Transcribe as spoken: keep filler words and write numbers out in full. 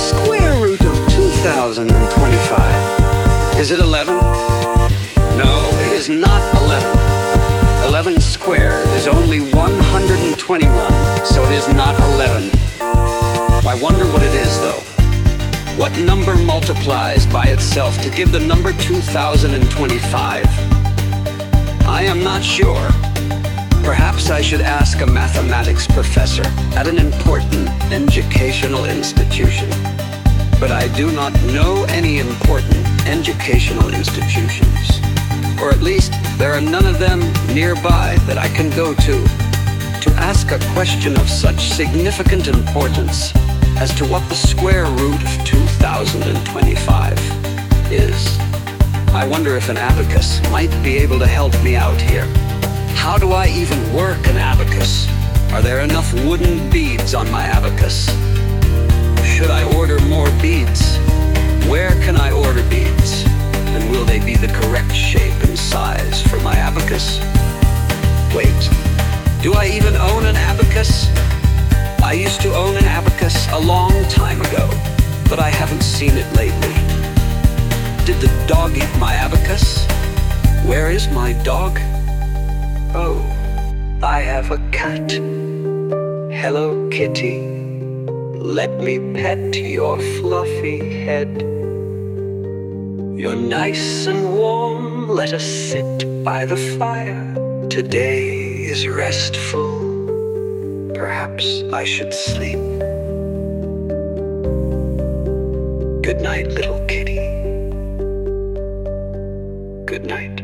square root of two thousand twenty-five? Is it eleven? No, it is not eleven. eleven squared is only one hundred twenty-one, so it is not eleven. I wonder what it is, though. What number multiplies by itself to give the number two thousand twenty-five? I am not sure. Perhaps I should ask a mathematics professor at an important educational institution. But I do not know any important educational institutions. Or at least, there are none of them nearby that I can go to to ask a question of such significant importance as to what the square root of two thousand twenty-five is. I wonder if an abacus might be able to help me out here. How do I even work an abacus? Are there enough wooden beads on my abacus? Should I order more beads? Where can I order beads? And will they be the correct shape and size for my abacus? Wait, do I even own an abacus? I used to own an abacus a long time ago, but I haven't seen it lately. Did the dog eat my abacus? Where is my dog? Oh, I have a cat. Hello, kitty. Let me pet your fluffy head. You're nice and warm, let us sit by the fire. Today is restful. Perhaps I should sleep. Good night, little kitty. Good night.